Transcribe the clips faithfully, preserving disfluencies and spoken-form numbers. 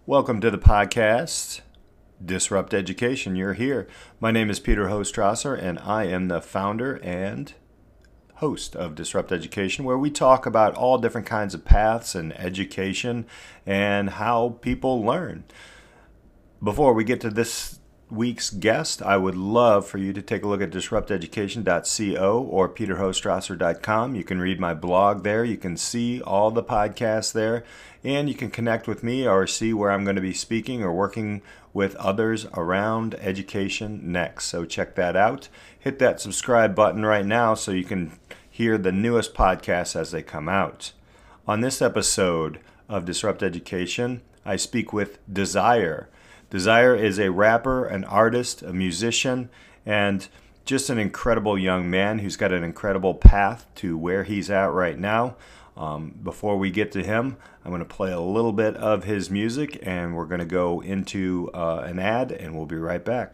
Welcome to the podcast, Disrupt Education. You're here. My name is Peter Hostrasser, and I am the founder and host of Disrupt Education, where we talk about all different kinds of paths in education and how people learn. Before we get to this week's guest, I would love for you to take a look at disrupt education dot co or peter hostrasser dot com. You can read my blog there. You can see all the podcasts there, and you can connect with me or see where I'm going to be speaking or working with others around education next. So check that out. Hit that subscribe button right now so you can hear the newest podcasts as they come out. On this episode of Disrupt Education, I speak with Desire. Desire is a rapper, an artist, a musician, and just an incredible young man who's got an incredible path to where he's at right now. Um, before we get to him, I'm going to play a little bit of his music, and we're going to go into uh, an ad, and we'll be right back.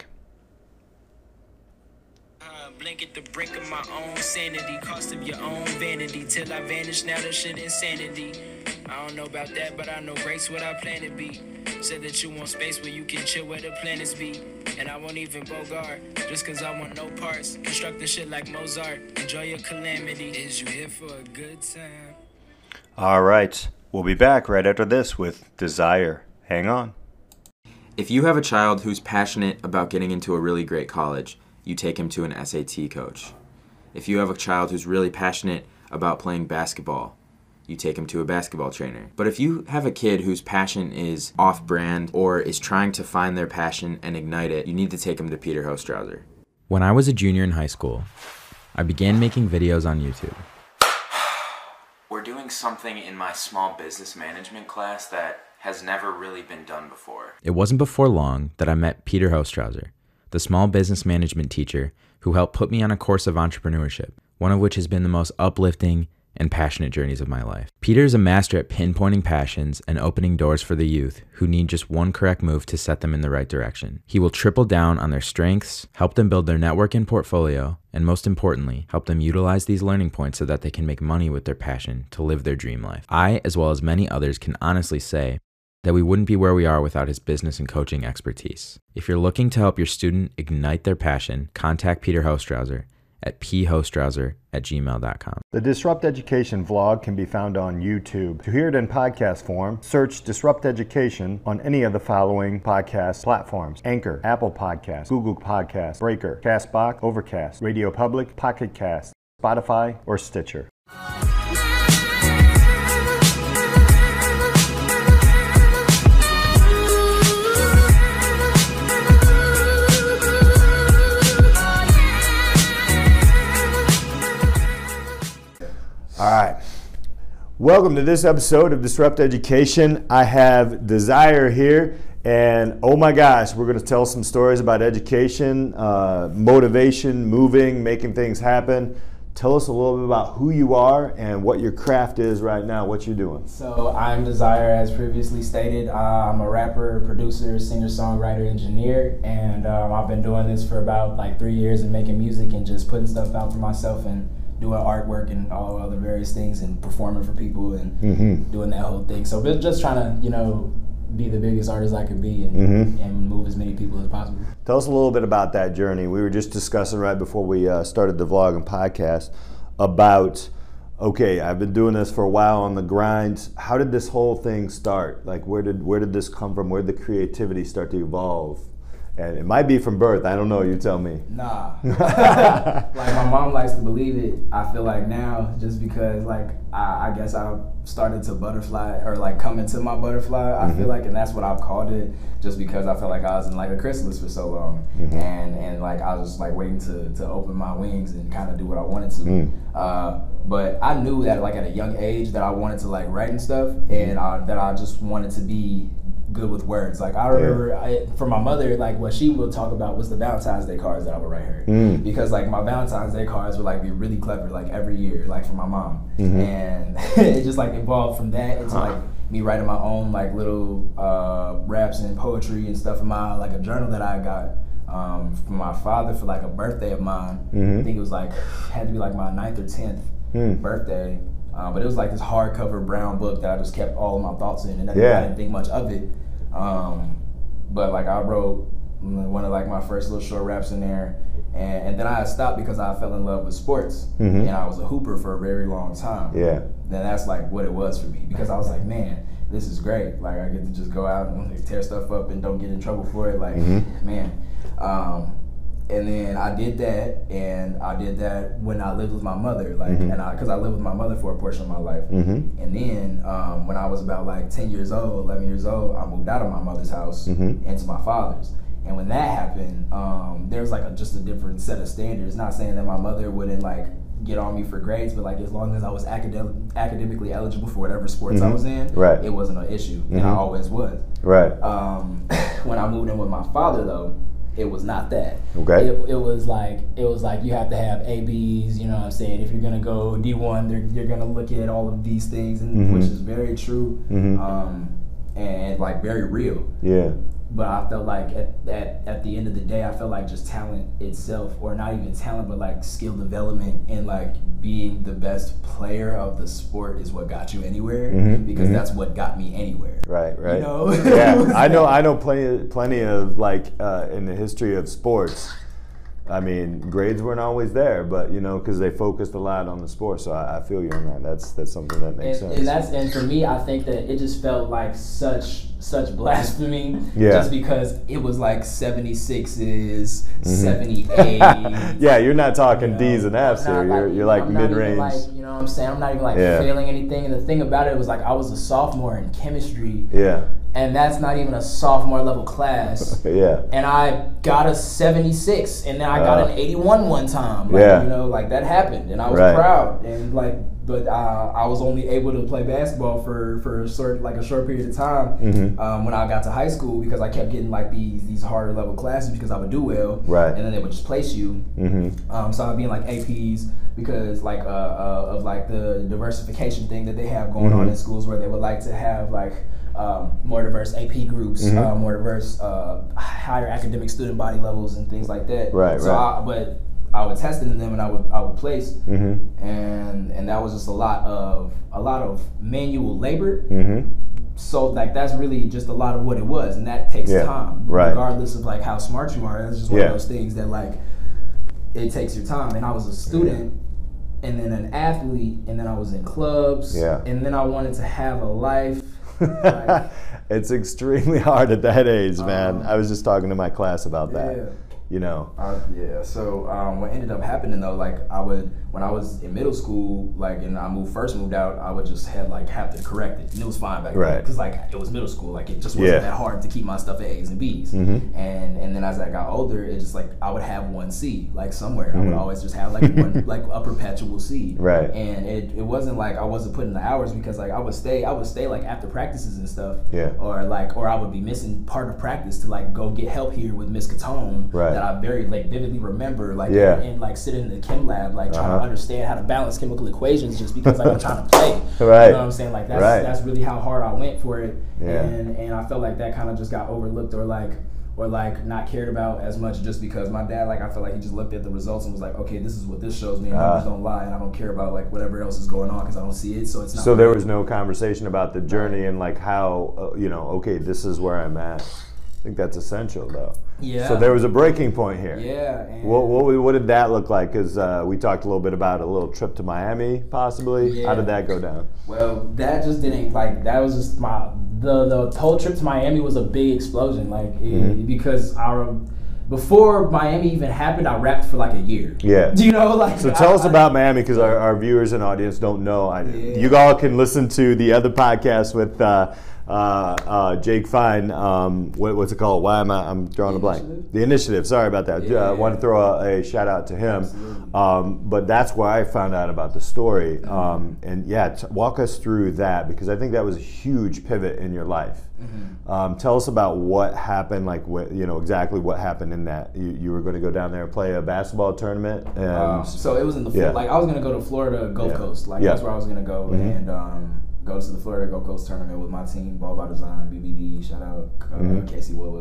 Blanket the brink of my own sanity, cost of your own vanity, till I vanish. Now that shit insanity. I don't know about that, but I know grace what I plan to be. Said that you want space where you can chill where the planets be. And I won't even bogart, just cause I want no parts. Construct the shit like Mozart. Enjoy your calamity. Is you here for a good time? All right, we'll be back right after this with Desire. Hang on. If you have a child who's passionate about getting into a really great college, you take him to an S A T coach. If you have a child who's really passionate about playing basketball, you take him to a basketball trainer. But if you have a kid whose passion is off-brand or is trying to find their passion and ignite it, you need to take him to Peter Hostrasser. When I was a junior in high school, I began making videos on YouTube. We're doing something in my small business management class that has never really been done before. It wasn't before long that I met Peter Hostrasser, the small business management teacher who helped put me on a course of entrepreneurship, one of which has been the most uplifting and passionate journeys of my life. Peter is a master at pinpointing passions and opening doors for the youth who need just one correct move to set them in the right direction. He will triple down on their strengths, help them build their network and portfolio, and most importantly, help them utilize these learning points so that they can make money with their passion to live their dream life. I, as well as many others, can honestly say that we wouldn't be where we are without his business and coaching expertise. If you're looking to help your student ignite their passion, contact Peter Hostrasser at p hostrasser at gmail dot com. The Disrupt Education vlog can be found on YouTube. To hear it in podcast form, search Disrupt Education on any of the following podcast platforms: Anchor, Apple Podcasts, Google Podcasts, Breaker, Castbox, Overcast, Radio Public, Pocket Cast, Spotify, or Stitcher. All right. Welcome to this episode of Disrupt Education. I have Desire here, and oh my gosh, we're going to tell some stories about education, uh, motivation, moving, making things happen. Tell us a little bit about who you are and what your craft is right now, what you're doing. So I'm Desire, as previously stated. Uh, I'm a rapper, producer, singer, songwriter, engineer, and um, I've been doing this for about like three years and making music and just putting stuff out for myself and doing artwork and all other various things and performing for people and mm-hmm. doing that whole thing. So just trying to, you know, be the biggest artist I could be and, mm-hmm. and move as many people as possible. Tell us a little bit about that journey. We were just discussing right before we uh, started the vlog and podcast about, okay, I've been doing this for a while on the grind. How did this whole thing start? Like, where did where did this come from? Where did the creativity start to evolve? And it might be from birth. I don't know. You tell me. Nah. Like, my mom likes to believe it. I feel like now, just because, like, I, I guess I started to butterfly, or, like, come into my butterfly, I mm-hmm. feel like, and that's what I've called it, just because I feel like I was in, like, a chrysalis for so long. Mm-hmm. And, and, like, I was just, like, waiting to, to open my wings and kind of do what I wanted to. Mm. Uh, but I knew that, like, at a young age that I wanted to, like, write and stuff, and uh, that I just wanted to be good with words. Like, I remember yeah. I, for my mother, like, what she would talk about was the Valentine's Day cards that I would write her. Mm. Because, like, my Valentine's Day cards would, like, be really clever, like, every year, like, for my mom. Mm-hmm. And it just, like, evolved from that into, like, me writing my own, like, little uh, raps and poetry and stuff in my, like, a journal that I got um, from my father for, like, a birthday of mine. Mm-hmm. I think it was, like, had to be, like, my ninth or tenth mm. birthday. Uh, but it was like this hardcover brown book that I just kept all of my thoughts in, and I, yeah. I didn't think much of it. Um, but like I wrote one of like my first little short raps in there, and, and then I stopped because I fell in love with sports, Mhm. and I was a hooper for a very long time. Yeah. Then that's like what it was for me, because I was like, man, this is great. Like I get to just go out and like, tear stuff up and don't get in trouble for it. Like, Mhm. man. Um, and then I did that, and I did that when I lived with my mother, like, Mhm. and I, cause I lived with my mother for a portion of my life. Mhm. And then um, when I was about like ten years old, eleven years old, I moved out of my mother's house Mhm. into my father's. And when that happened, um, there was like a, just a different set of standards. Not saying that my mother wouldn't like get on me for grades, but like as long as I was academic, academically eligible for whatever sports I Mhm. was in, Right. it wasn't an issue, and I Mhm. always was. Right. Um, when I moved in with my father, though, it was not that. Okay. It, it was like it was like you have to have A Bs. You know what I'm saying? If you're gonna go D one, they're you're gonna look at all of these things, and Mhm. which is very true, Mhm. um, and like very real. Yeah. But I felt like at, at at the end of the day, I felt like just talent itself, or not even talent, but like skill development and like being the best player of the sport is what got you anywhere, Mhm, because mhm. that's what got me anywhere. Right, right. You know? Yeah, I know. I know plenty, plenty of like uh, in the history of sports. I mean, grades weren't always there, but you know, because they focused a lot on the sport. So I, I feel you on that. That's that's something that makes And, sense. and that's and for me, I think that it just felt like such such blasphemy, Yeah. Just because it was like seventy-sixes, Mm-hmm. seventy-eight. Yeah, you're not talking you know, D's and F's I'm here. not You're you're like I'm not mid even, range. like, you know what I'm saying? I'm not even like Yeah. failing anything. And the thing about it was like I was a sophomore in chemistry, Yeah, and that's not even a sophomore level class. yeah, And I got a seventy-six, and then I got Uh, an eighty-one one time. Like, Yeah. You know, like that happened, and I was Right. proud, and like, but uh, I was only able to play basketball for for a short, like a short period of time Mhm. um, when I got to high school, because I kept getting like these these harder level classes because I would do well, Right. And then they would just place you. hmm Um, so I'd be in like A Ps because like uh, uh, of like the diversification thing that they have going on Mhm. in schools, where they would like to have like um, more diverse A P groups, Mhm. uh, more diverse uh, higher academic student body levels and things like that. Right, So right. I, but I would test it in them, and I would I would place, hmm and and that was just a lot of a lot of manual labor. hmm So like that's really just a lot of what it was, and that takes Yeah, time, right. regardless of like how smart you are. That's just one Yeah. of those things that like it takes your time. And I was a student, and then an athlete, and then I was in clubs, Yeah. and then I wanted to have a life. Like, It's extremely hard at that age, man. Um, I was just talking to my class about that. yeah. You know. Uh, yeah. So um, what ended up happening though, like I would when I was in middle school, like and I moved first moved out, I would just have like have to correct it, and it was fine back then Right. because like it was middle school, like it just wasn't Yeah. that hard to keep my stuff at A's and B's. Mhm. And and then as I got older, it just like I would have one C like somewhere. I Mhm. would always just have like one like a perpetual C. Right. And it, it wasn't like I wasn't putting the hours, because like I would stay I would stay like after practices and stuff. Yeah. Or like or I would be missing part of practice to like go get help here with Miss Catone. Right. That I very like vividly remember, like Yeah. and, and like sitting in the chem lab, like trying Uh-huh. to understand how to balance chemical equations, just because like I'm trying to play. Right. You know what I'm saying? Like that's Right. that's really how hard I went for it. Yeah. And and I felt like that kind of just got overlooked, or like or like not cared about as much, just because my dad, like I felt like he just looked at the results and was like, okay, this is what this shows me, and Ah. numbers don't lie, and I don't care about like whatever else is going on because I don't see it, so it's not. So there real. was no conversation about the journey and like how uh, you know, okay, this is where I'm at. I think that's essential, though. Yeah. So there was a breaking point here. Yeah. And What, what, what did that look like? Because uh, we talked a little bit about a little trip to Miami, possibly. How Yeah. did that go down? Well, that just didn't like that was just my the the whole trip to Miami was a big explosion, like it, Mhm. because I before Miami even happened, I rapped for like a year. Yeah. Do you know like? So tell I- us about Miami, because our, our viewers and audience don't know. I, Yeah. You all can listen to the other podcast with uh, uh, uh, Jake Fine. Um, what, what's it called? Why am I? I'm drawing The a blank. Initiative? The Initiative. Sorry about that. Yeah. I want to throw a, a shout out to him. Absolutely. Um, but that's where I found out about the story. Um, and yeah, t- walk us through that, because I think that was a huge pivot in your life. Mm-hmm. Um, tell us about what happened, like what, you know, exactly what happened in that. You, you were going to go down there and play a basketball tournament, and Um, so it was in the Yeah. like I was gonna go to Florida Gulf Yeah. Coast, like Yeah. that's where I was gonna go, Mhm. and um, go to the Florida Gulf Coast tournament with my team, Ball by Design, B B D, shout out uh, Mhm. Casey Willow,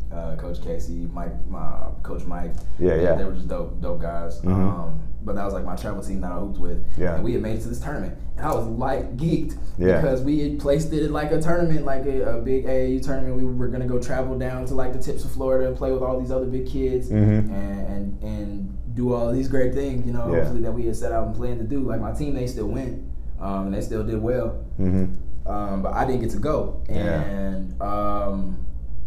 uh, Coach Casey, Mike, my Coach Mike. Yeah, they, yeah. They were just dope, dope guys. Mm-hmm. Um, but that was like my travel team that I hooped with. Yeah. And we had made it to this tournament. And I was like geeked Yeah. because we had placed it at like a tournament, like a, a big A A U tournament. We were gonna go travel down to like the tips of Florida and play with all these other big kids Mhm. and, and and do all these great things, you know, Yeah. hopefully that we had set out and planned to do. Like my team, they still went, um, and they still did well. Mm-hmm. Um, but I didn't get to go. Yeah. And um,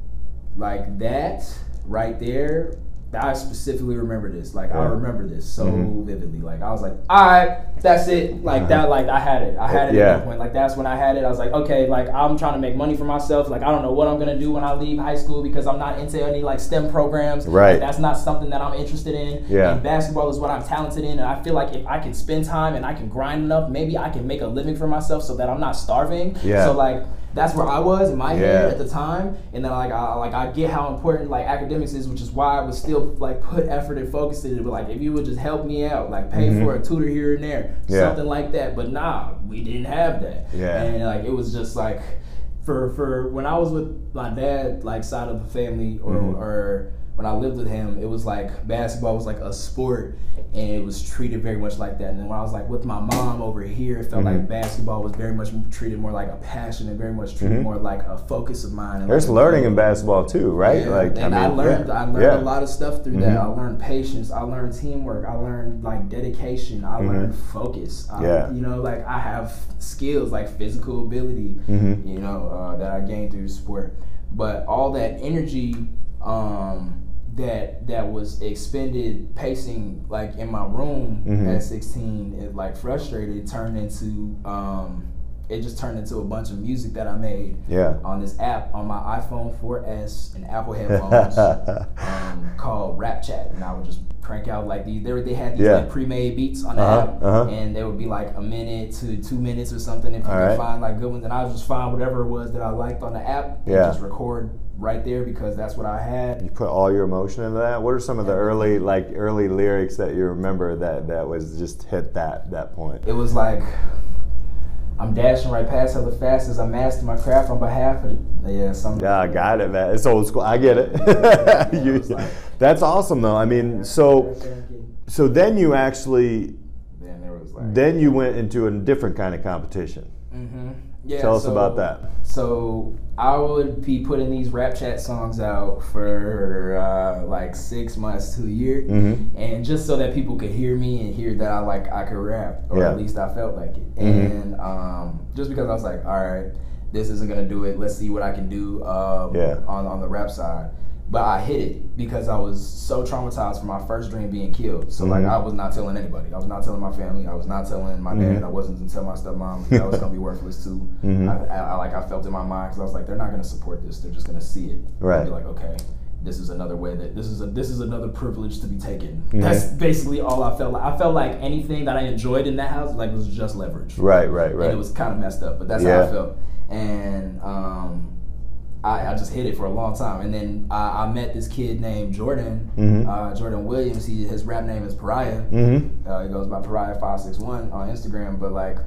like that right there, I specifically remember this. Like I Yeah. remember this so Mhm. vividly. Like I was like, all right, that's it. Like that, like I had it. I had it Yeah. at that point. Like that's when I had it. I was like, okay, like I'm trying to make money for myself. Like I don't know what I'm gonna do when I leave high school because I'm not into any like STEM programs. Right. Like, that's not something that I'm interested in. Yeah. And basketball is what I'm talented in. And I feel like if I can spend time and I can grind enough, maybe I can make a living for myself so that I'm not starving. Yeah. So like that's where I was in my Yeah. head at the time, and then like I like I get how important like academics is, which is why I would still like put effort and focus in it. But like if you would just help me out, like pay Mhm. for a tutor here and there, Yeah. something like that. But nah, we didn't have that. Yeah. And like it was just like for for when I was with my dad, like side of the family, or Mhm. or when I lived with him, it was like basketball was like a sport, and it was treated very much like that. And then when I was like with my mom over here, it felt Mhm. like basketball was very much treated more like a passion and very much treated Mhm. more like a focus of mine. And There's like, learning in basketball too, right? Yeah, Like and I, mean, learned yeah. I learned Yeah. a lot of stuff through that. Mhm. I learned patience. I learned teamwork. I learned like dedication. I Mhm. learned focus. I, Yeah. You know, like I have skills like physical ability. Mhm. You know uh, that I gained through the sport, but all that energy. Um, that that was expended pacing like in my room Mhm. at sixteen, it like frustrated turned into um it just turned into a bunch of music that I made Yeah. on this app on my iPhone four S and Apple headphones um, called Rap Chat, and I would just crank out like these. They, were- they had these Yeah. like pre-made beats on the Uh-huh, app, uh-huh. and they would be like a minute to two minutes or something if you All could right. find like good ones. And I would just find whatever it was that I liked on the app and Yeah. just record right there because that's what I had. You put all your emotion into that. What are some of the early, like early lyrics that you remember that that was just hit that that point? It was like, I'm dashing right past her the fastest. I master my craft on behalf of the, yeah, something. Yeah, I got it, man. It's old school. I get it. You- it was like- that's awesome, though. I mean, so so then you actually Then there was like, then you went into a different kind of competition. hmm yeah, Tell us so- about that. So I would be putting these Rap Chat songs out for uh, like six months to a year, Mhm. and just so that people could hear me and hear that I like I could rap, or Yeah. at least I felt like it. Mhm. And um, just because I was like, all right, this isn't gonna do it. Let's see what I can do um, Yeah. on on the rap side. But I hit it because I was so traumatized from my first dream being killed. So like Mhm. I was not telling anybody. I was not telling my family. I was not telling my Mhm. dad. I wasn't gonna tell my stepmom that was gonna be worthless too. Mhm. I, I, I like I felt in my mind because I was like, they're not gonna support this. They're just gonna see it. Right. And be like, okay, this is another way that this is a this is another privilege to be taken. Mhm. That's basically all I felt like. I felt like anything that I enjoyed in that house like was just leverage. Right, right, right. And it was kind of messed up, but that's Yeah. how I felt. And um, I, I just hit it for a long time. And then I, I met this kid named Jordan, Mhm. uh, Jordan Williams. He His rap name is Pariah. Mm-hmm. Uh, he goes by Pariah five six one on Instagram. But like,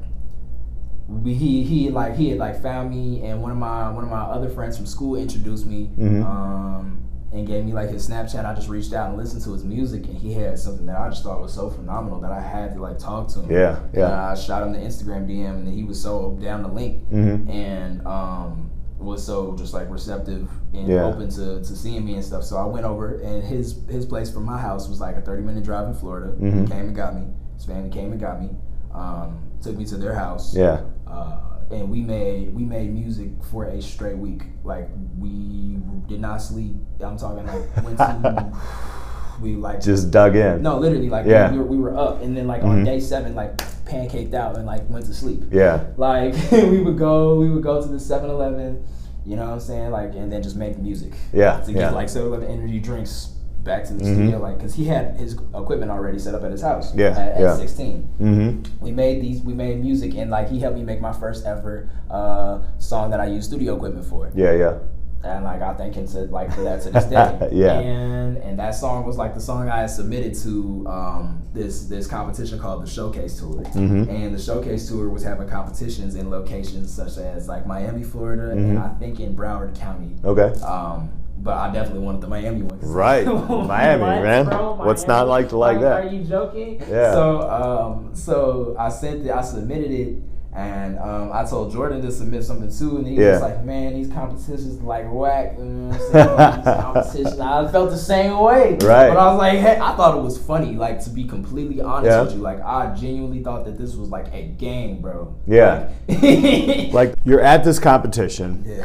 we, he he like he had like found me, and one of my one of my other friends from school introduced me. Mhm. Um, and gave me like his Snapchat. I just reached out and listened to his music, and he had something that I just thought was so phenomenal that I had to like talk to him. Yeah, yeah. And I shot him the Instagram D M, and he was so down to link, Mhm. and um, was so just like receptive and Yeah. open to, to seeing me and stuff. So I went over, and his his place from my house was like a thirty minute drive in Florida. Mhm. He came and got me. His family came and got me. Um, took me to their house. Yeah. Uh, and we made we made music for a straight week. Like we did not sleep. I'm talking like went to we like Just dug in. no literally like Yeah. we, were, we were up, and then like Mhm. on day seven like pancaked out and like went to sleep. Yeah. Like we would go we would go to the seven eleven, you know what I'm saying, like, and then just make music. Yeah, To get yeah. like seven eleven energy drinks back to the Mhm. studio, like because he had his equipment already set up at his house. Yeah, At, at yeah. sixteen. Mm-hmm. We made these, we made music, and like he helped me make my first ever uh, song that I used studio equipment for. Yeah, yeah. And like I thank him to like for that to this day. Yeah. And and that song was like the song I had submitted to um, this this competition called the Showcase Tour. Mhm. And the Showcase Tour was having competitions in locations such as like Miami, Florida, Mhm. and I think in Broward County. Okay. Um, but I definitely wanted the Miami one. Right, Miami, What, man. bro? What's Miami? not like to like that? Are you joking? Yeah. So, um, so I sent it. I submitted it, and um, I told Jordan to submit something too, and he Yeah. was like, "Man, these competitions like whack." You know what I'm saying? These competitions. I felt the same way. Right. But I was like, hey, I thought it was funny. Like, to be completely honest Yeah. with you, like I genuinely thought that this was like a game, bro. Yeah. Like, Like you're at this competition yeah.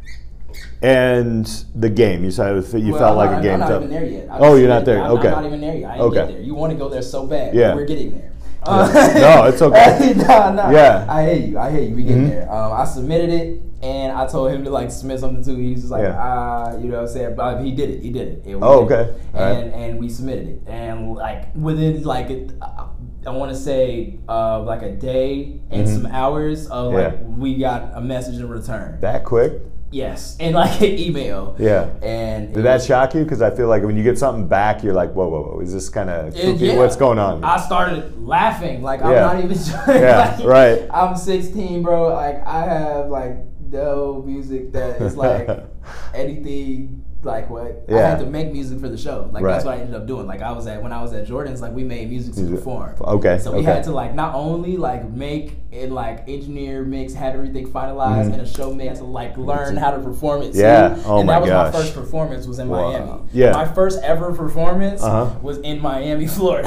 and the game. You said you Well, felt I'm like not, a game. I'm not to- even there yet. I Oh, just you're not submitted there. it. I'm, Okay. I'm not even there yet. I ain't Okay. get there. You want to go there so bad. Yeah. But we're getting there. No, it's okay. nah, nah. Yeah. I hear you. I hear you. We getting Mhm. there. Um, I submitted it, and I told him to like submit something too. He's just like, Yeah. ah, you know what I'm saying? But he did it. He did it. And we Oh, did it. okay. All right. And and we submitted it, and like within like it, I, I want to say uh, like a day and Mhm. some hours of Yeah. like we got a message in return. That quick? Yes, and like an email. Yeah. And it Did that was- shock you? Because I feel like when you get something back, you're like, whoa, whoa, whoa, is this kind of It- kooky? yeah. What's going on? I started laughing. Like I'm Yeah. not even trying. Yeah, like, right. I'm sixteen, bro. Like I have like no music that is like anything like what I Yeah. had to make music for the show. Like Right. that's what I ended up doing. Like I was at when I was at Jordan's, like we made music to Music. perform. Okay, So we okay. had to like not only like make and like engineer, mix, had everything finalized, Mhm. and a show made to like learn how to perform it. Too. Yeah. Oh and my that was gosh. my first performance was in Wow. Miami. Yeah. My first ever performance Uh-huh. was in Miami, Florida.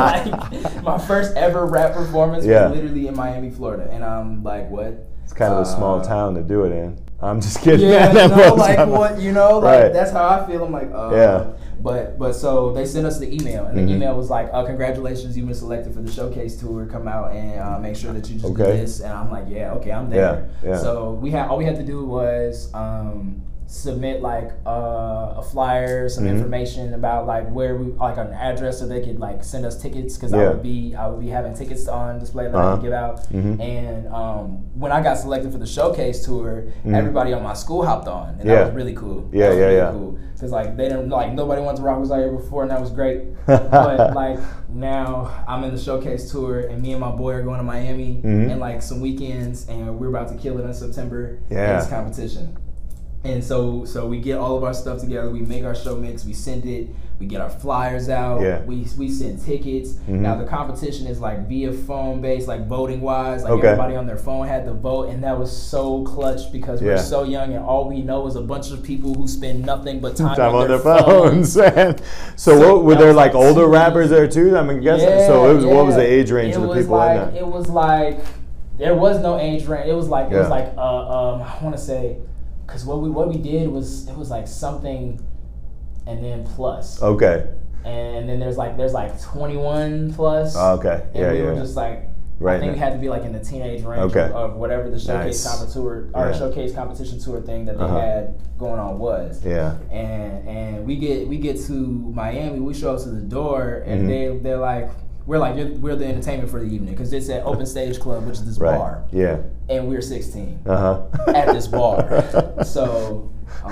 like, my first ever rap performance Yeah. was literally in Miami, Florida, and I'm like, what? It's kind of a small Uh, town to do it in. I'm just kidding. Yeah, man. you know, like what, you know, like Right. that's how I feel. I'm like, uh, Yeah. But but so they sent us the email, and the Mhm. email was like, uh, congratulations, you've been selected for the showcase tour. Come out and uh, make sure that you just do Okay. this. And I'm like, yeah, okay, I'm there. Yeah, yeah. So we had all we had to do was um, submit like uh, a flyer, some Mhm. information about like where we like an address so they could like send us tickets because I Yeah. would be I would be having tickets on display that I Uh-huh. could give out. Mhm. And um, when I got selected for the showcase tour, Mhm. everybody on my school hopped on, and Yeah. that was really cool. Yeah, that was yeah, really yeah. Cool because like they didn't like nobody went to Rock Was Out here before, and that was great. But like now I'm in the showcase tour, and me and my boy are going to Miami Mhm. in like some weekends, and we're about to kill it in September Yeah. in this competition. And so, so we get all of our stuff together. We make our show mix. We send it. We get our flyers out. Yeah. We we send tickets. Mhm. Now the competition is like via phone based, like voting wise. Like Okay. everybody on their phone had to vote, and that was so clutch because Yeah. we're so young, and all we know is a bunch of people who spend nothing but time, Time on, on their phones. man. so, So what, were that there was like like older two- rappers there too? I mean, guess Yeah, so. It was what was the yeah. age range it of the was people like, in there? It was like there was no age range. It was like it was Yeah. like uh, um I want to say because what we what we did was it was like something and then plus Okay. and then there's like there's like twenty-one plus. Oh, okay. And Yeah, we yeah. were just like. Right I think now. we had to be like in the teenage range Okay. of, of whatever the showcase Nice. competition tour or Yeah. showcase competition tour thing that they Uh-huh. had going on was. Yeah. And and we get we get to Miami. We show up to the door, and Mhm. they they're like, we're like You're, we're the entertainment for the evening because it's at Open Stage Club, which is this Right. bar, Yeah. and we're sixteen Uh huh. at this bar. So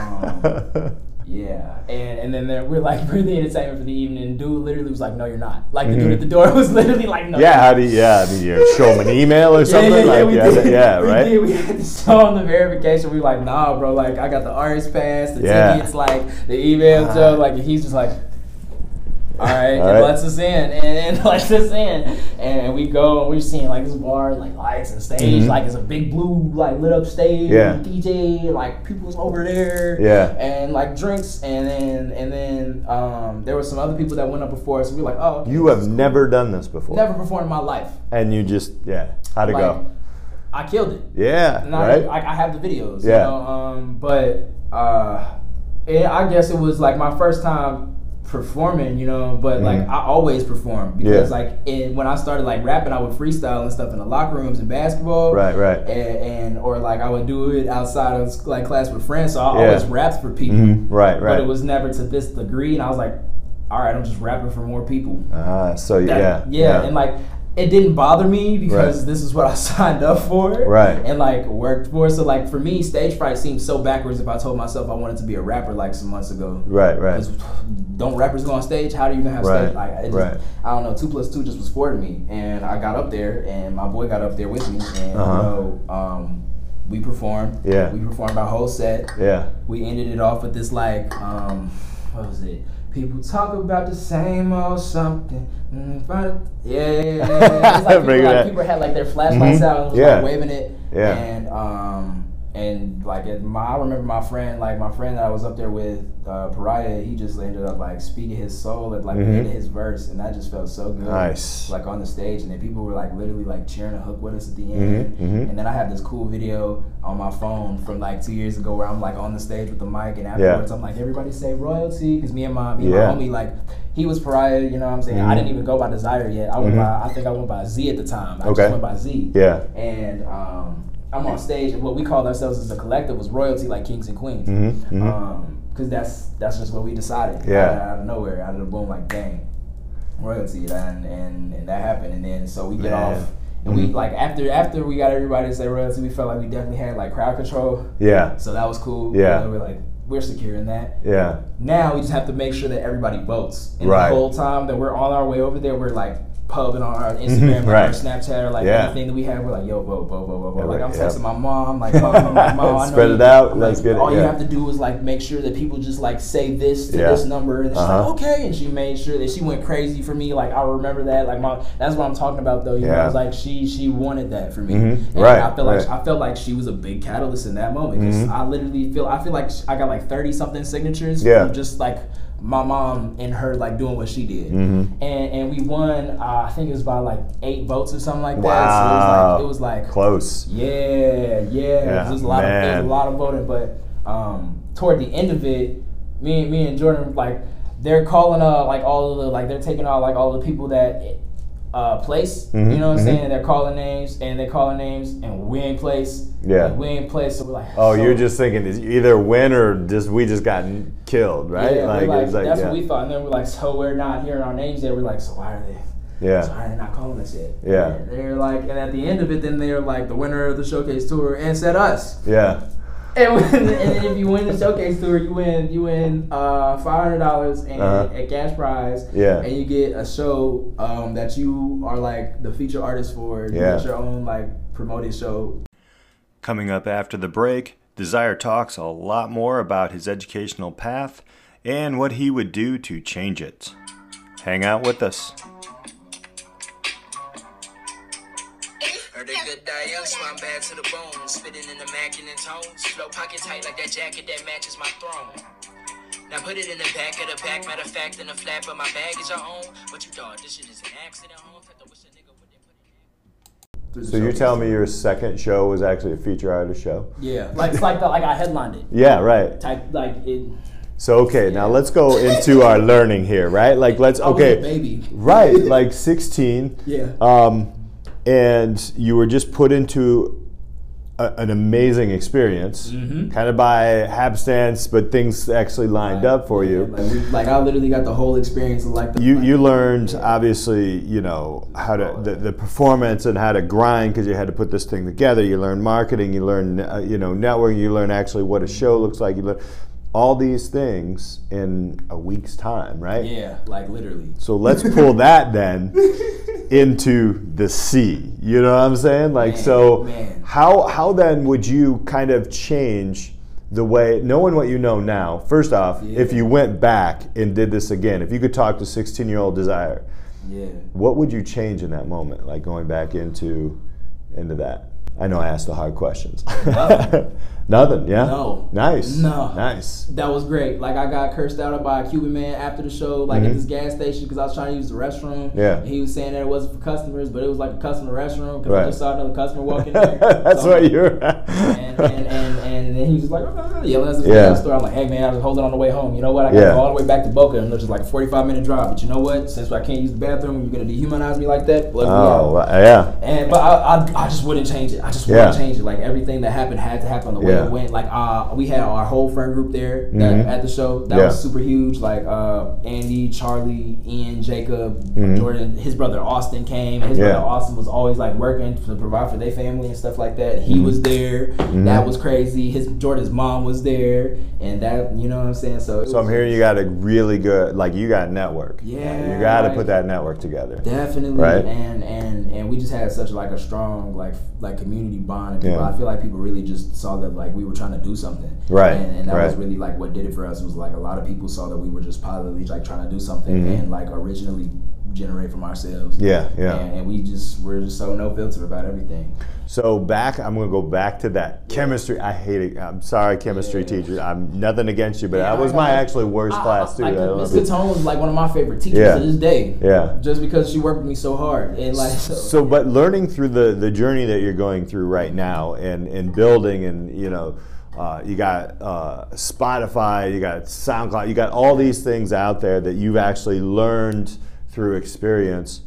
um, yeah, and and then there, we're like we're the entertainment for the evening. And dude literally was like, no, you're not. Like the dude Mhm. at the door was literally like, no. Yeah. you're How not. do you, yeah? Do you show them an email or something? Yeah, yeah, yeah, like, we yeah, did. yeah, we right. Did. We had to show them the verification. We were like, nah, bro. Like, I got the artist pass, the Yeah. tickets, like the email, Joe. Like, he's just like, all right, All and right. lets us in, and, and lets us in, and we go, and we're seeing like this bar, like lights and stage, Mhm. like it's a big blue, like lit up stage, Yeah. D J, like people's over there, Yeah. and like drinks, and then and then um, there were some other people that went up before us. So we were like, oh, okay, You this have is cool. never done this before. never performed in my life. And you just yeah. How'd it Like, go? I killed it. Yeah. And I, Right. I, I have the videos. Yeah. You know, um, but uh, it, I guess it was like my first time performing, you know, but like Mhm. I always perform because Yeah. like in, when I started like rapping, I would freestyle and stuff in the locker rooms in basketball. Right. Right. And, and or like I would do it outside of like class with friends. So I Yeah. always rapped for people. Mhm. Right. Right. But it was never to this degree. And I was like, all right, I'm just rapping for more people. Ah. So That- yeah. yeah, and like it didn't bother me because Right. this is what I signed up for, Right. And like worked for. So like for me, stage fright seemed so backwards. If I told myself I wanted to be a rapper like some months ago, Right. Right. 'Cause don't rappers go on stage? How do you even have Right, stage? Like, it just, right. I don't know. Two plus two just was four to me, and I got up there, and my boy got up there with me, and Uh-huh. you know, um, we performed. Yeah. We performed our whole set. Yeah. We ended it off with this like, um, what was it? People talk about the same old something. Mm, but yeah, yeah, yeah. yeah. It's like people, like, people had like their flashlights mm-hmm. out and was yeah. like waving it. Yeah. And um, and like it, my, I remember my friend, like my friend that I was up there with, uh, Pariah. He just ended up like speaking his soul at like mm-hmm. the end of his verse, and that just felt so good. Nice. Like on the stage, and then people were like literally like cheering a hook with us at the end. Mm-hmm. Mm-hmm. And then I have this cool video on my phone from like two years ago where I'm like on the stage with the mic, and afterwards yeah. I'm like, everybody say royalty, because me and my me and yeah. my homie, like he was Pariah, you know what I'm saying? Mm-hmm. I didn't even go by Desire yet. I went mm-hmm. by I think I went by Z at the time. I okay. just went by Z. Yeah. And um, I'm on stage, and what we called ourselves as a collective was royalty, like kings and queens. Mm-hmm. Mm-hmm. Um, Cause that's that's just what we decided. Yeah. Out, out of nowhere, out of the boom, like dang, royalty, and and, and that happened, and then so we get Man. off, and mm-hmm. we like after after we got everybody to say royalty, we felt like we definitely had like crowd control. Yeah. So that was cool. Yeah. You know, we're like we're secure in that. Yeah. Now we just have to make sure that everybody votes, and right. the whole time that we're on our way over there, we're like pubbing on our Instagram, mm-hmm. like right. our Snapchat, or like yeah. anything that we have. We're like, yo, vote, vote, vote, vote, vote. Yeah, like I'm yep. texting my mom, like calling my mom. I know Spread you, it out. I'm Let's like, get it. All yeah. you have to do is like make sure that people just like say this to yeah. this number, and she's uh-huh. like, okay. And she made sure that she went crazy for me. Like I remember that. Like my, that's what I'm talking about though. You yeah. know, it's like she she wanted that for me. Mm-hmm. And right. I feel like right. I felt like she was a big catalyst in that moment, because mm-hmm. I literally feel I feel like I got like thirty something signatures. Yeah. From just like my mom and her like doing what she did, mm-hmm. and and we won. Uh, I think it was by like eight votes or something like that. Wow. So it was like it was like close. Yeah, yeah. yeah. There was a lot Man. of there was a lot of voting, but um, toward the end of it, me me and Jordan, like they're calling uh like all of the like they're taking out like all the people that uh place. Mm-hmm. You know what I'm mm-hmm. saying? They're calling names and they're calling names, and we ain't place. Yeah. Like, we ain't place. So we're like, oh, so, you're just thinking it's either win or just we just got killed, right? Yeah, like, like, it's like that's yeah. what we thought. And then we're like, so we're not hearing our names yet. We're like, so why are they? Yeah. So why are they not calling us yet? Yeah. And they're like, and at the end of it, then they're like, the winner of the showcase tour, and said us. Yeah. And, when, and then if you win the showcase tour, you win you win uh, five hundred dollars and uh-huh. a cash prize. Yeah. And you get a show um, that you are like the feature artist for. You yeah. get your own like promoted show. Coming up after the break, Desire talks a lot more about his educational path and what he would do to change it. Hang out with us. Heard a good die young, so I'm bad to the bone. Spitting in the immaculate tones. Flow pocket tight like that jacket that matches my throne. Now put it in the back of the back. Matter of fact, in the flap of my bag is your own. What you thought? This shit is an accident, home. So you're telling me your second show was actually a feature artist show? Yeah, like it's like the, like I headlined it. Yeah, right. Type like it. So okay, now let's go into our learning here, right? Like let's okay, I was a baby. Right? Like sixteen. Yeah. Um, and you were just put into a, an amazing experience, mm-hmm. kind of by happenstance, but things actually lined right. up for yeah, you. Like, we, like I literally got the whole experience of like the. You like, you learned yeah. obviously, you know, how to the, the performance and how to grind because you had to put this thing together. You learn marketing, you learn uh, you know networking, you learn actually what a show looks like. You learn all these things in a week's time, right? Yeah, like literally. So let's pull that then into the sea. You know what I'm saying? Like man, so man. how how then would you kind of change the way, knowing what you know now, first off, yeah. if you went back and did this again, if you could talk to sixteen-year-old Desire, yeah. what would you change in that moment, like going back into into that? I know I asked the hard questions. Nothing. Nothing, yeah? No. Nice. No. Nice. That was great. Like, I got cursed out by a Cuban man after the show, like mm-hmm. at this gas station, because I was trying to use the restroom. Yeah. And he was saying that it wasn't for customers, but it was like a customer restroom, because right. I just saw another customer walking there. That's so, what you're and, and, and, and then he was just like, oh, yelling at the yeah. store. I'm like, hey, man, I was holding on the way home. You know what? I got to yeah. go all the way back to Boca, and there's just like a forty-five minute drive. But you know what? Since I can't use the bathroom, you're going to dehumanize me like that? Let oh, me out. yeah. And, but I, I, I just wouldn't change it. I just yeah. wouldn't change it. Like, everything that happened had to happen the way Yeah. Went like uh, we had our whole friend group there that, mm-hmm. at the show. That yeah. was super huge. Like uh, Andy, Charlie, Ian, Jacob, mm-hmm. Jordan. His brother Austin came. And his yeah. brother Austin was always like working to provide for their family and stuff like that. He mm-hmm. was there. Mm-hmm. That was crazy. His Jordan's mom was there, and that you know what I'm saying. So so I'm hearing you got a really good like you got network. Yeah, you got to like, put that network together. Definitely. Right. And and and we just had such like a strong like like community bond. And people, yeah. I feel like people really just saw that like we were trying to do something. Right. And, and that right. was really like what did it for us was like a lot of people saw that we were just positively like trying to do something mm-hmm. and like originally generate from ourselves. Yeah, yeah. And, and we just we're just so no filter about everything. So back, I'm gonna go back to that yeah. chemistry. I hate it. I'm sorry, chemistry yeah. teacher. I'm nothing against you, but yeah, that was my actually worst I, class too. Like, Miz Catone was like one of my favorite teachers yeah. to this day. Yeah. Just because she worked with me so hard and like. So, so but learning through the the journey that you're going through right now, and and building, and you know. Uh, you got uh, Spotify, you got SoundCloud, you got all these things out there that you've actually learned through experience.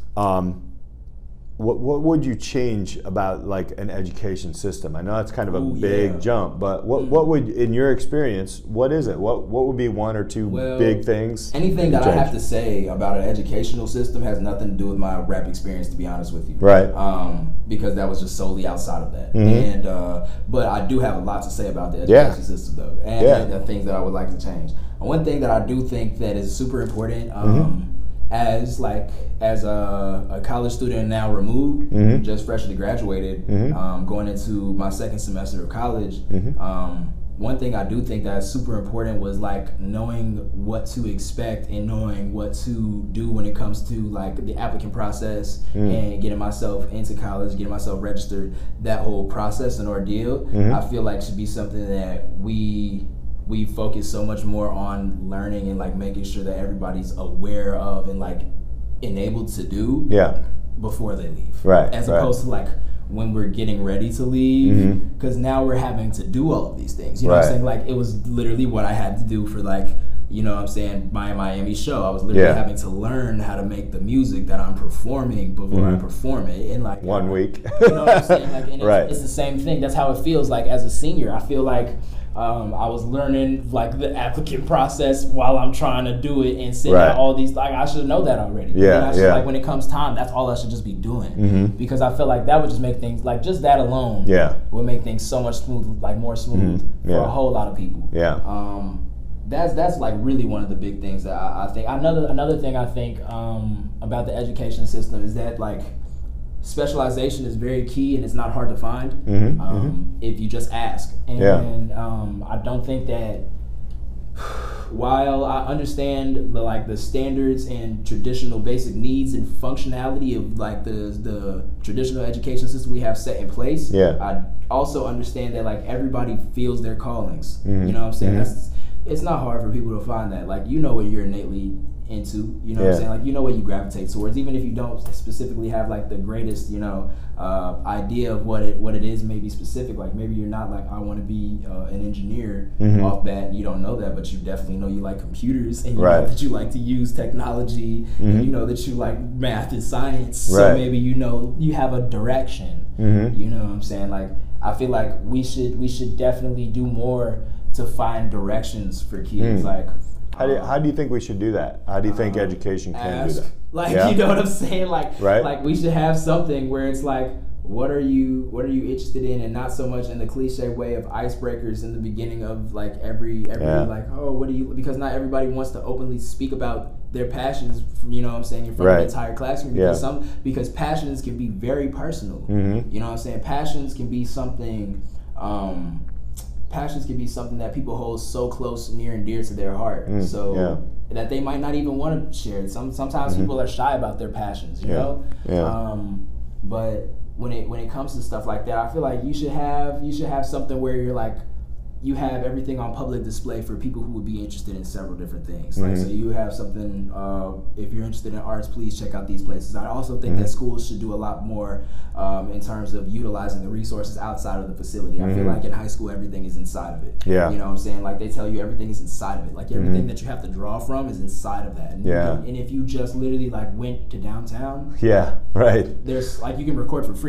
Um, what what would you change about like an education system? I know that's kind of a Ooh, big yeah. jump, but what, what would, in your experience, what is it? What what would be one or two well, big things? Anything that change? I have to say about an educational system has nothing to do with my rap experience, to be honest with you. Right. Um, because that was just solely outside of that. Mm-hmm. And uh, but I do have a lot to say about the education yeah. system though, and, yeah. and the things that I would like to change. One thing that I do think that is super important. Um, mm-hmm. As like as a, a college student now removed, mm-hmm. just freshly graduated, mm-hmm. um, going into my second semester of college. Mm-hmm. Um, one thing I do think that's super important was like knowing what to expect and knowing what to do when it comes to like the applicant process mm. and getting myself into college, getting myself registered. That whole process and ordeal, mm-hmm. I feel like should be something that we. we focus so much more on learning and like making sure that everybody's aware of and like enabled to do yeah. before they leave. Right. As right. opposed to like when we're getting ready to leave, because mm-hmm. now we're having to do all of these things. You know right. what I'm saying? Like it was literally what I had to do for like, you know what I'm saying, my Miami show. I was literally yeah. having to learn how to make the music that I'm performing before mm-hmm. I perform it in like one uh, week. You know what I'm saying? Like, and it's, right. it's the same thing. That's how it feels like as a senior. I feel like Um, I was learning like the applicant process while I'm trying to do it and sending right. out all these. Like I should know that already. Yeah, and I should, yeah. Like when it comes time, that's all I should just be doing mm-hmm. because I feel like that would just make things like just that alone. Yeah. would make things so much smooth, like more smooth mm-hmm. for yeah. a whole lot of people. Yeah. Um, that's that's like really one of the big things that I, I think. Another another thing I think um, about the education system is that like. Specialization is very key and it's not hard to find mm-hmm, um, mm-hmm. if you just ask. And yeah. um, I don't think that while I understand the like the standards and traditional basic needs and functionality of like the the traditional education system we have set in place, yeah. I also understand that like everybody feels their callings. Mm-hmm. You know what I'm saying? Mm-hmm. That's, it's not hard for people to find that. Like you know what you're innately into, you know yeah. what I'm saying? Like you know what you gravitate towards, even if you don't specifically have like the greatest, you know, uh, idea of what it what it is, maybe specific. Like maybe you're not like I want to be uh, an engineer mm-hmm. off bat. And you don't know that, but you definitely know you like computers and you right. know that you like to use technology. Mm-hmm. And you know that you like math and science. Right. So maybe you know you have a direction. Mm-hmm. You know what I'm saying? Like I feel like we should we should definitely do more to find directions for kids. Mm. Like. How do, you, how do you think we should do that? How do you think uh, education can ask, do that? Like yeah? you know what I'm saying? Like right? like we should have something where it's like, what are you what are you interested in, and not so much in the cliche way of icebreakers in the beginning of like every every yeah. like oh what do you because not everybody wants to openly speak about their passions. You know what I'm saying in front right. of the entire classroom because yeah. some because passions can be very personal. Mm-hmm. You know what I'm saying? Passions can be something. Um, Passions can be something that people hold so close, near, and dear to their heart. Mm, so yeah. that they might not even want to share it. Some sometimes mm-hmm. people are shy about their passions, you yeah. know. Yeah. Um, but when it when it comes to stuff like that, I feel like you should have you should have something where you're like you have everything on public display for people who would be interested in several different things. Like, mm-hmm. so you have something, uh, if you're interested in arts, please check out these places. I also think mm-hmm. that schools should do a lot more um, in terms of utilizing the resources outside of the facility. Mm-hmm. I feel like in high school, everything is inside of it. Yeah. You know what I'm saying? Like they tell you everything is inside of it. Like everything mm-hmm. that you have to draw from is inside of that. And yeah. You can, and if you just literally like went to downtown. Yeah, right. There's like, you can record for free.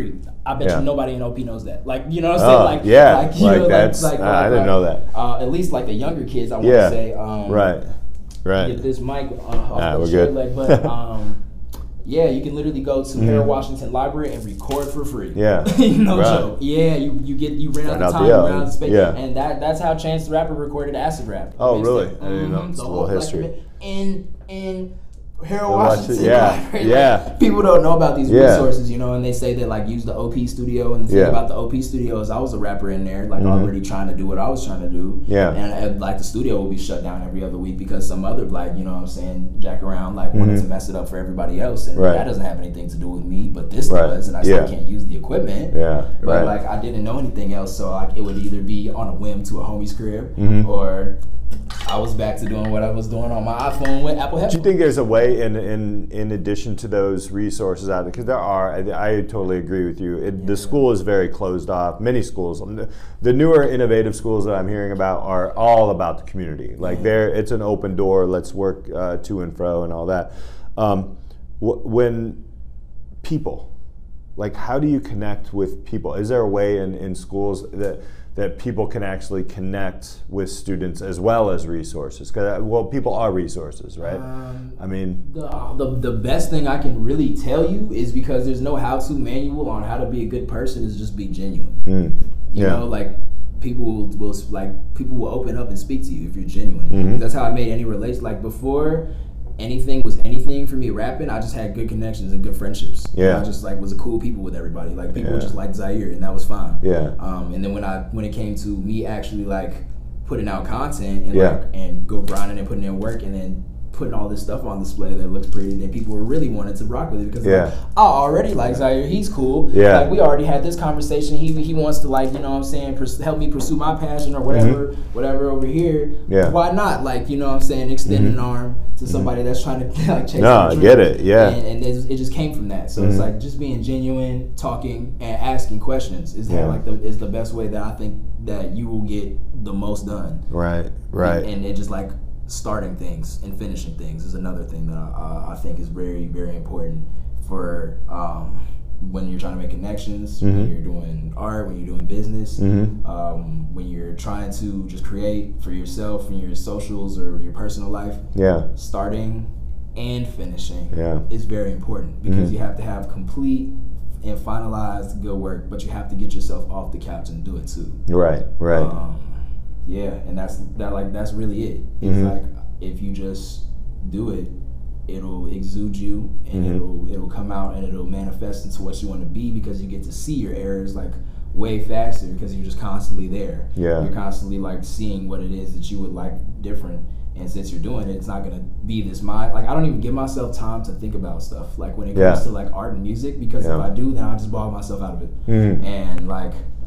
I bet Yeah. you nobody in O P knows that. Like, you know what I'm saying? Oh, like, yeah. like, you Like, know, that's- like, like, I like, didn't uh, know that. Uh, at least like the younger kids, I want Yeah. to say. Um, Right. Right. Get this mic uh, off Nah, the we're chair good. leg, but um, yeah, you can literally go to Harold Washington Library and record for free. Yeah. no Right. joke. Yeah, you, you get you rent out Rent the out time, the you L. rent out the space, Yeah. and that that's how Chance the Rapper recorded Acid Rap. Oh, Mixed really? it. I didn't know. Mhm. It's The a little whole history. collective in in Harold The Washington- Washington. yeah, Library. yeah. Like, people don't know about these Yeah. resources, you know, and they say that like use the O P studio, and the thing Yeah. about the O P studio is I was a rapper in there, like Mhm. already trying to do what I was trying to do. Yeah. And, and like the studio will be shut down every other week because some other like, you know what I'm saying, jack around like wanted Mhm. to mess it up for everybody else, and Right. that doesn't have anything to do with me, but this Right. does, and I still Yeah. can't use the equipment. Yeah. But Right. like I didn't know anything else, so like it would either be on a whim to a homie's crib, Mhm. or I was back to doing what I was doing on my iPhone with Apple Do headphones. you think there's a way, in in in addition to those resources out there, because there are, I, I totally agree with you. It, the school is very closed off. Many schools, the newer innovative schools that I'm hearing about are all about the community. Like there, it's an open door. Let's work uh, to and fro and all that. Um, wh- when people, like, how do you connect with people? Is there a way in, in schools that that people can actually connect with students as well as resources? Because, well, people are resources, right? Um, I mean, The, the the best thing I can really tell you is, because there's no how-to manual on how to be a good person, is just be genuine. mm, You yeah, know, like people will, will like people will open up and speak to you if you're genuine. Mhm. That's how I made any relation. Like before anything was anything for me rapping, I just had good connections and good friendships. Yeah. I just like was a cool people with everybody. Like people Yeah. just liked Zaire, and that was fine. yeah, Um, and then when I when it came to me actually like putting out content and Yeah. like and go grinding and putting in work and then putting all this stuff on display that looks pretty, then people were really wanting to rock with it because Yeah. like, I already like Zaire, he's cool. Yeah. Like we already had this conversation. He he wants to like, you know what I'm saying, pers- help me pursue my passion or whatever, whatever over here. Mm-hmm. Yeah. Why not? Like, you know what I'm saying, extend Mhm. an arm to somebody that's trying to like chase No, their I dream. get it, yeah. And, and it, it just came from that. So it's Mhm. like just being genuine, talking, and asking questions is Yeah. like the is the best way that I think that you will get the most done. right, right, And, and it just like starting things and finishing things is another thing that I, uh, I think is very very important for um, when you're trying to make connections, Mhm. when you're doing art, when you're doing business, Mhm. um, when you're trying to just create for yourself in your socials or your personal life. yeah, Starting and finishing Yeah. is very important because Mhm. you have to have complete and finalized good work, but you have to get yourself off the couch and do it too. right, right, Um, yeah, and that's that. Like that's really it. It's Mhm. like if you just do it, it'll exude you, and Mhm. it'll it'll come out and it'll manifest into what you want to be because you get to see your errors like way faster because you're just constantly there. Yeah. You're constantly like seeing what it is that you would like different. And since you're doing it, it's not gonna be this mind. Like I don't even give myself time to think about stuff. Like when it comes Yeah. to like art and music, because Yeah. if I do, then I just bog myself out of it. Mhm. And like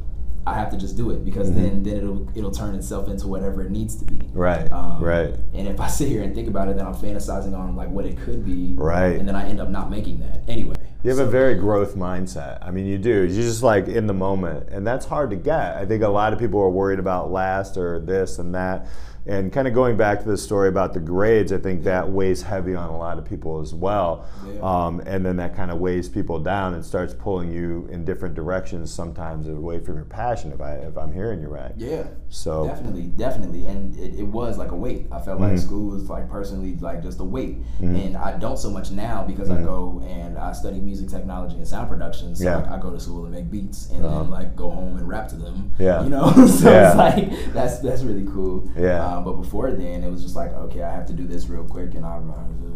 I have to just do it because Mhm. then then it'll it'll turn itself into whatever it needs to be. right, Um, right, And if I sit here and think about it, then I'm fantasizing on like what it could be. Right. And then I end up not making that anyway. You have So- a very growth mindset. I mean, you do. You're just like in the moment, and that's hard to get. I think a lot of people are worried about last or this and that. And kind of going back to the story about the grades, I think that weighs heavy on a lot of people as well. Yeah. Um, and then that kind of weighs people down and starts pulling you in different directions, sometimes away from your passion, if, I, if I'm hearing you right. Yeah. So, Definitely, definitely, and it, it was like a weight. I felt like Mhm. school was like personally like just a weight, Mhm. and I don't so much now because I Mhm. go and I study music technology and sound production. So Yeah. like, I go to school and make beats, and Uh-huh. then like go home and rap to them. Yeah. you know. So Yeah. it's like that's that's really cool. Yeah. Um, but before then, it was just like okay, I have to do this real quick, and I.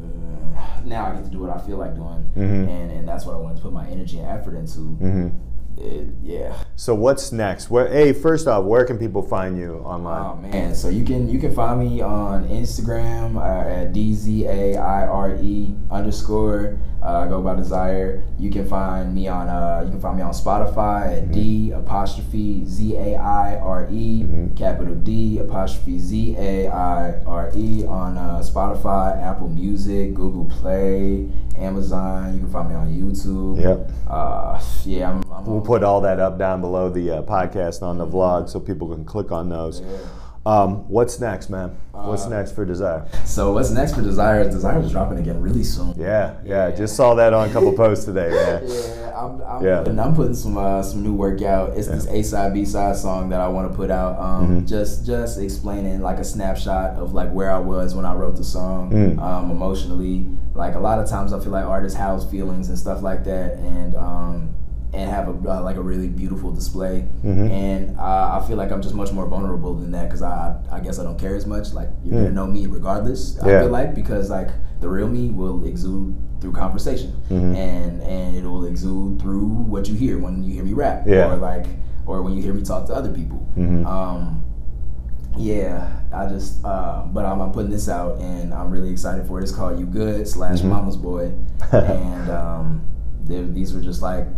Uh, now I get to do what I feel like doing, Mhm. and and that's what I wanted to put my energy and effort into. hmm It, yeah. so what's next? Where, hey, first off, where can people find you online? Oh man, so you can you can find me on Instagram uh, at D Z A I R E underscore. Uh, I go by Desire. You can find me on uh, you can find me on Spotify at D apostrophe Z A I R E Mhm. capital D apostrophe Z A I R E on uh, Spotify, Apple Music, Google Play, Amazon. You can find me on YouTube. Yep. Uh, yeah, I'm. I'm We'll put all that up down below the uh, podcast on the vlog so people can click on those. Yeah. Um, what's next, man? What's next for Desire? So what's next for Desire? Desire is dropping again really soon. Yeah, yeah. yeah. Just saw that on a couple posts today, man. Yeah, I'm, I'm, yeah. Putting, I'm putting some uh, some new work out. It's yeah. this A-side, B-side song that I want to put out. Um, mm-hmm. Just just explaining like a snapshot of like where I was when I wrote the song, mm. um, emotionally. Like a lot of times I feel like artists house feelings and stuff like that, and um, and have a uh, like a really beautiful display. Mm-hmm. And uh, I feel like I'm just much more vulnerable than that because I I guess I don't care as much. Like you're mm. gonna know me regardless. Yeah. I feel like because like the real me will exude through conversation, mm-hmm. and and it will exude through what you hear when you hear me rap, yeah. or like or when you hear me talk to other people. Mm-hmm. Um, yeah, I just uh, but I'm, I'm putting this out and I'm really excited for it. It's called You Good slash mm-hmm. Mama's Boy, and um, these were just like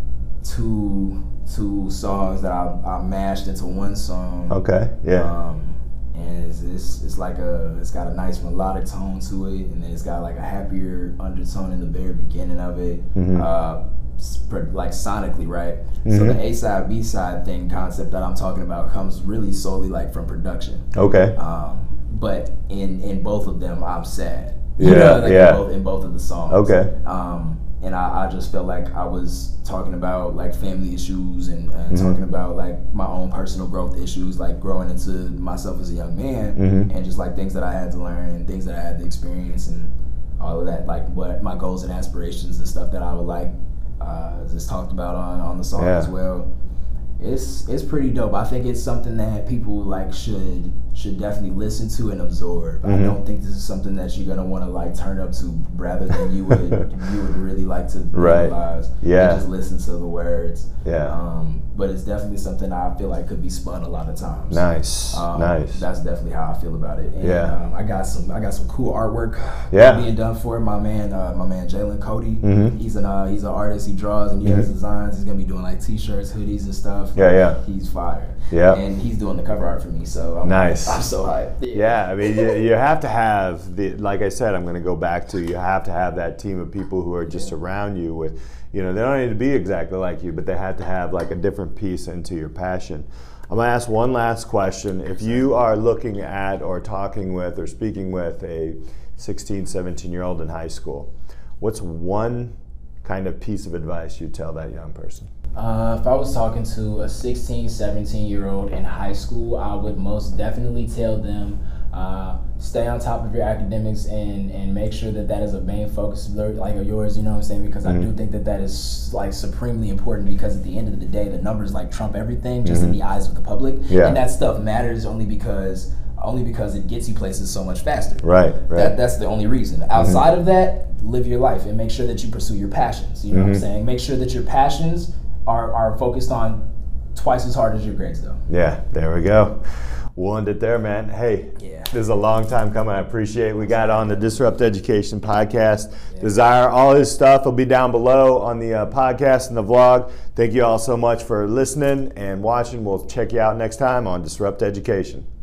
two two songs that I, I mashed into one song. Okay. Yeah. Um, and it's, it's it's like a it's got a nice melodic tone to it, and then it's got like a happier undertone in the very beginning of it, mm-hmm. uh, like sonically, right? Mm-hmm. So the A side B side thing concept that I'm talking about comes really solely like from production. Okay. Um, but in in both of them, I'm sad. Yeah. You know, like yeah. In both, in both of the songs. Okay. Um, And I, I just felt like I was talking about like family issues and, and mm-hmm. talking about like my own personal growth issues, like growing into myself as a young man, mm-hmm. and just like things that I had to learn and things that I had to experience and all of that, like what my goals and aspirations and stuff that I would like uh, just talked about on, on the song yeah. as well. It's it's pretty dope. I think it's something that people like should should definitely listen to and absorb. Mm-hmm. I don't think this is something that you're gonna want to like turn up to, rather than you would you would really like to right. realize. Yeah. And just listen to the words. Yeah. Um, but it's definitely something I feel like could be spun a lot of times. Nice. Um, nice. That's definitely how I feel about it. And, yeah. Um, I got some I got some cool artwork yeah. being done for it. My man, uh, my man Jalen Cody. Mm-hmm. He's an uh, he's an artist. He draws and he mm-hmm. has designs. He's gonna be doing like t-shirts, hoodies, and stuff. Yeah, yeah. He's fire. Yeah. And he's doing the cover art for me, so I'm, nice. I'm so hyped. Yeah, yeah I mean, you, you have to have the, like I said, I'm going to go back to, you have to have that team of people who are just yeah. around you with, you know, they don't need to be exactly like you, but they have to have like a different piece into your passion. I'm going to ask one last question. If you are looking at or talking with or speaking with a sixteen, seventeen year old in high school, what's one kind of piece of advice you'd tell that young person? Uh, if I was talking to a sixteen, seventeen year old in high school, I would most definitely tell them uh, stay on top of your academics and, and make sure that that is a main focus like of yours, you know what I'm saying? Because mm-hmm. I do think that that is like supremely important, because at the end of the day, the numbers like trump everything just mm-hmm. in the eyes of the public. Yeah. And that stuff matters only because only because it gets you places so much faster. Right, right. That, that's the only reason. Outside mm-hmm. of that, live your life and make sure that you pursue your passions. You know mm-hmm. what I'm saying? Make sure that your passions are, are focused on twice as hard as your grades, though. Yeah, there we go. We'll end it there, man. Hey, yeah. this is a long time coming. I appreciate it. We got on the Disrupt Education podcast. Yeah. Desire, all his stuff will be down below on the uh, podcast and the vlog. Thank you all so much for listening and watching. We'll check you out next time on Disrupt Education.